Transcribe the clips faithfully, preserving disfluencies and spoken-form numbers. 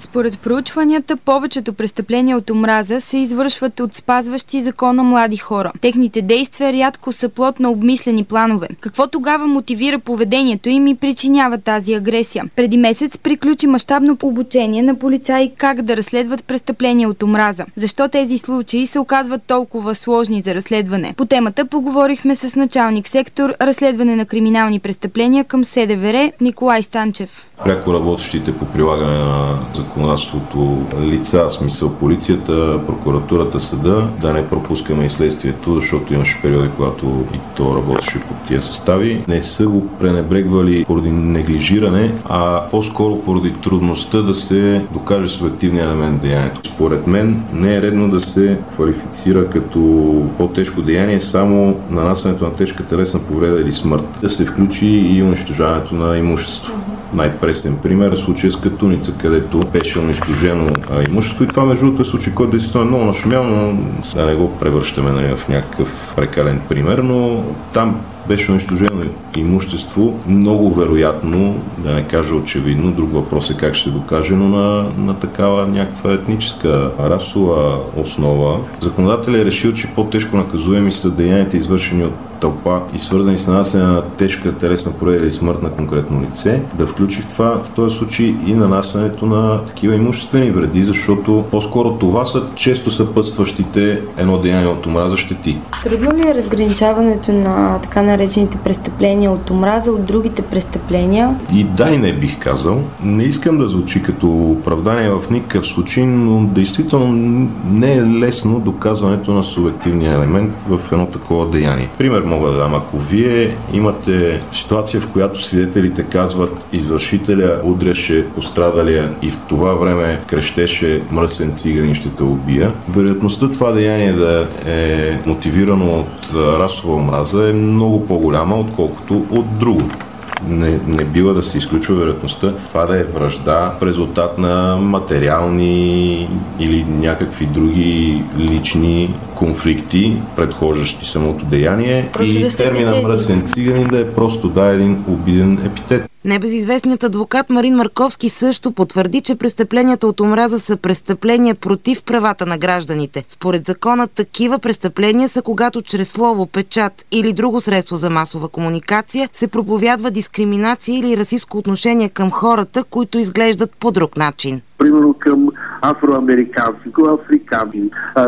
Според проучванията, повечето престъпления от омраза се извършват от спазващи закона млади хора. Техните действия рядко са плод на обмислени планове. Какво тогава мотивира поведението им и причинява тази агресия? Преди месец приключи мащабно обучение на полицаи как да разследват престъпления от омраза. Защо тези случаи се оказват толкова сложни за разследване? По темата поговорихме с началник сектор разследване на криминални престъпления към СДВР Николай Станчев. Пряко работещите по прилагане на законодателството лица, смисъл полицията, прокуратурата, съда, да не пропускаме и следствието, защото имаше периоди, когато и то работеше по тия състави. Не са го пренебрегвали поради неглижиране, а по-скоро поради трудността да се докаже субективния елемент в деянието. Според мен не е редно да се квалифицира като по-тежко деяние само нанасянето на тежка телесна повреда или смърт. Да се включи и унищожаването на имущество. Най-пресен пример е случая с Катуница, където беше унищожено имущество и това между другото е случай, който действително е много нашумял, но да не го превръщаме, нали, в някакъв прекален пример, но там беше унищожено имущество, много вероятно, да не кажа очевидно, друг въпрос е как ще се докаже, но на, на такава някаква етническа, расова основа. Законодателят е решил, че по-тежко наказуеми са деянията, извършени от тълпа и свързани с нанасяне на тежка телесна повреда или смърт на конкретно лице, да включи в това, в този случай и нанасянето на такива имуществени вреди, защото по-скоро това са често съпътстващите едно деяние от омраза щети. Трудно ли е разграничаването на така наречените престъпления от омраза от другите престъпления? И да, и не бих казал. Не искам да звучи като оправдание в никакъв случай, но действително не е лесно доказването на субективния елемент в едно такова деяние. Пример мога да дам. Ако вие имате ситуация, в която свидетелите казват, извършителя удряше пострадалия и в това време крещеше мръсен циганин, ще те убия, вероятността това деяние да е мотивирано от расова омраза е много по-голяма, отколкото от друго. Не, не бива да се изключва вероятността това да е вражда в резултат на материални или някакви други лични конфликти, предхождащи самото деяние, просто и да термина мръсен циганин да е просто да един обиден епитет. Небезизвестният адвокат Марин Марковски също потвърди, че престъпленията от омраза са престъпления против правата на гражданите. Според закона такива престъпления са когато чрез слово, печат или друго средство за масова комуникация се проповядва дискриминация или расистко отношение към хората, които изглеждат по друг начин. Примерно към афроамериканци, африканци,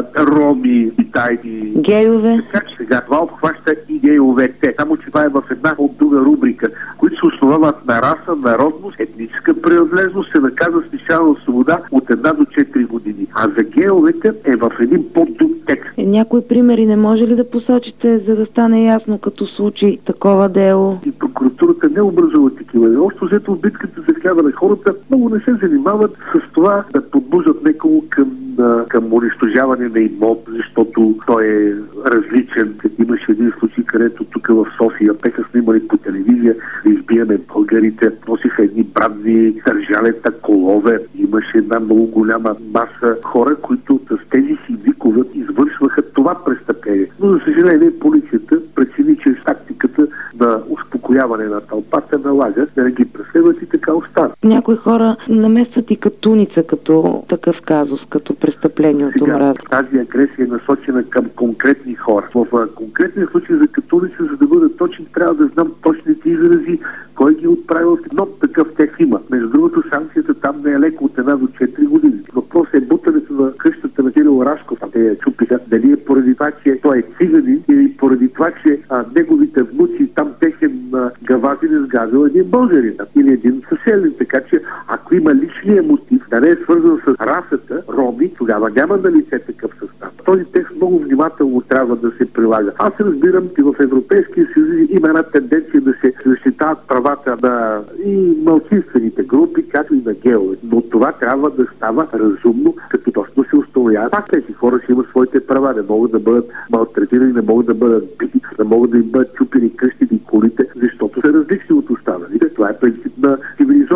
роми, китайци. Гейове. Така че сега това обхваща и гейовете. Само че това е в една от друга рубрика, които се основават на раса, народност, етническа принадлежност, се наказва с лишаване свобода от една до четири години. А за гейовете е в един по-друг текст. Някои примери не може ли да посочите, за да стане ясно като случай такова дело? И прокуратурата не образува такива. Още взето в битката за хляба на хората много не се занимават с това да подбуждат некого към, към унищожаване на имот, защото той е различен. Имаше един случай, където тук в София беха снимали по телевизия да избиеме българите, носиха едни брадни държалета, колове. Имаше една много голяма маса хора, които с тези си викове извършваха това престъпление. Но за съжаление полицията прецени, че тактиката на успокояване на тълпата налага да не ги преследват и така остават. Някои хора наместват и Катуница като такъв казус, като престъпление от омраза. Тази агресия е насочена към конкретни хора. В конкретния случай за Катуница, за да бъда точен, трябва да знам точните изрази, кой ги отправил, но такъв текст има. Между другото, санкцията там не е леко от една до четири години. Въпрос е бутането на къщата на Кирил Рашков. Те я чупиха. Дали е поради това, че той е циганин или поради това, че а, неговите внуци там техен гавазин е сгазил един българин или един съселен. Така че ако има личния мотив, да не е свързан с расата, роми, тогава няма на лице такъв състав. Този текст много внимателно трябва да се прилага. Аз разбирам, че в Европейския съюз има една тенденция да се защитават правата на и малцинствените групи, както и на геове. Но това трябва да става разумно, като точно се установява. Пак тези хора си имат своите права, не могат да бъдат малтретирани, не могат да бъдат бити, не могат да им бъдат чупени къщите и колите, защото са различни от останалите. Това е принцип на цивилизованост.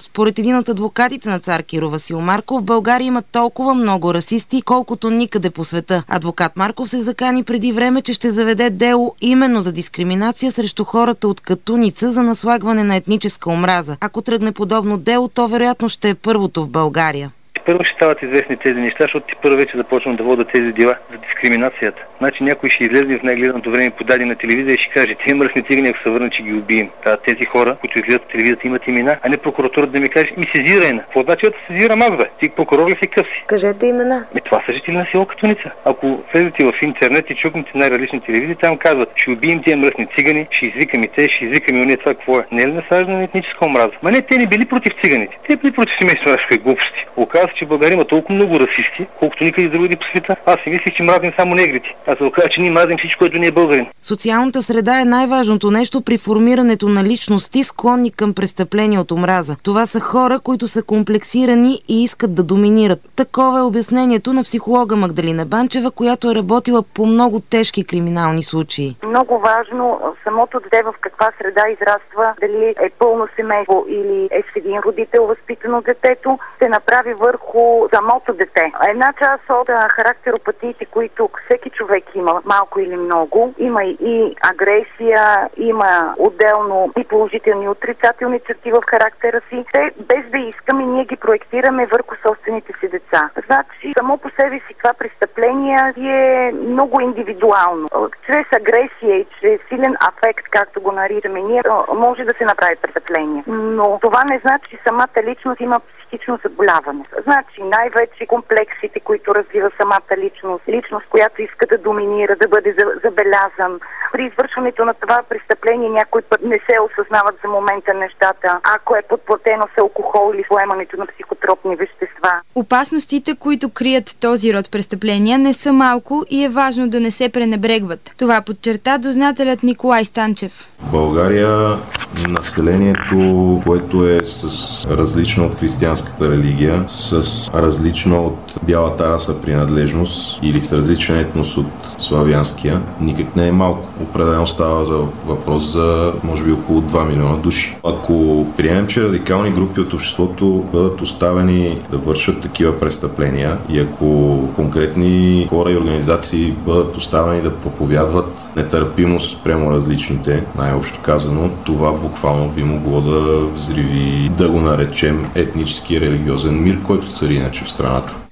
Според един от адвокатите на Цар Киро, Васил Марков, в България има толкова много расисти, колкото никъде по света. Адвокат Марков се закани преди време, че ще заведе дело именно за дискриминация срещу хората от Катуница за наслагване на етническа омраза. Ако тръгне подобно дело, то вероятно ще е първото в България. Първо ще стават известни тези неща, защото ти първо вече започвам да водя тези дела за дискриминацията. Значи някой ще излезе в най-гледаното време подаде на телевизия и ще каже, те мръсни цигани, ако се върнат, че ги убием. Та, тези хора, които излизат в телевизията, имат имена, а не прокуратурата да ми каже, ми сезирай на. Какво значи да сезирам аз, бе? Ти прокурор ли си, къв си? Кажете имена. Ми, това са жители на село Катуница. Ако влезете в интернет и чукнете най-различни телевизии, там казват, ще убием тия мръсни цигани, ще извикаме те, ще извикаме уния, това какво е. Не е ли насаждане на етническа омраза? Ма не, те не били против циганите. Те били против семейството глупости. Оказва се, че в България има толкова много расисти, колкото никъде другаде по света. Аз си мислих, че мразим само негрите. Аз се оказа, че ние мразим всичко, което не е българин. Социалната среда е най-важното нещо при формирането на личности, склонни към престъпления от омраза. Това са хора, които са комплексирани и искат да доминират. Такова е обяснението на психолога Магдалина Банчева, която е работила по много тежки криминални случаи. Много важно самото дете в каква среда израства, дали е пълно семейство или е с един родител възпитано детето, се направи върху самото дете. Една част от характеропатиите, които всеки човек има, малко или много, има и агресия, има отделно и положителни и отрицателни черти в характера си. Те, без да искаме, ние ги проектираме върху собствените си деца. Значи, само по себе си това престъпление е много индивидуално. Чрез агресия и чрез силен афект, както го наричаме ние, може да се направи престъпление. Но това не значи, че самата личност има психично заболяване. Значи най-вече комплексите, които развива самата личност, личност, която иска да доминира, да бъде забелязан. При извършването на това престъпление някой път не се осъзнават за момента нещата, ако е подплатено с алкохол или поемането на психотропни вещества. Опасностите, които крият този род престъпления, не са малко и е важно да не се пренебрегват. Това подчерта дознателят Николай Станчев. В България населението, което е с различна от християнската религия, с различна от бялата раса принадлежност или с различен етнос от славянския, никак не е малко. Определено става за въпрос за може би около два милиона души. Ако приемем, че радикални групи от обществото бъдат оставени да вършат такива престъпления и ако конкретни хора и организации бъдат оставени да проповядват нетърпимост спрямо различните, най-общо казано, това буквално би могло да взриви, да го наречем, етнически и религиозен мир, който цари иначе в страната.